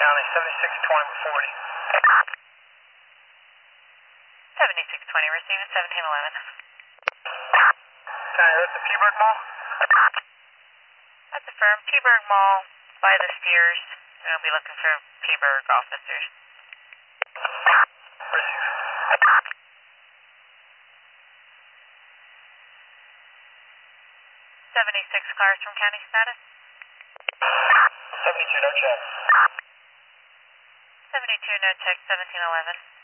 County, 7620 with 40. 7620, receiving 1711. County, that's the Peaburg Mall? That's affirmed. Peaburg Mall by the stairs. We'll be looking for Peaburg officers. Receive. 76 cars from county status. 72, no check. 72, no check, 1711.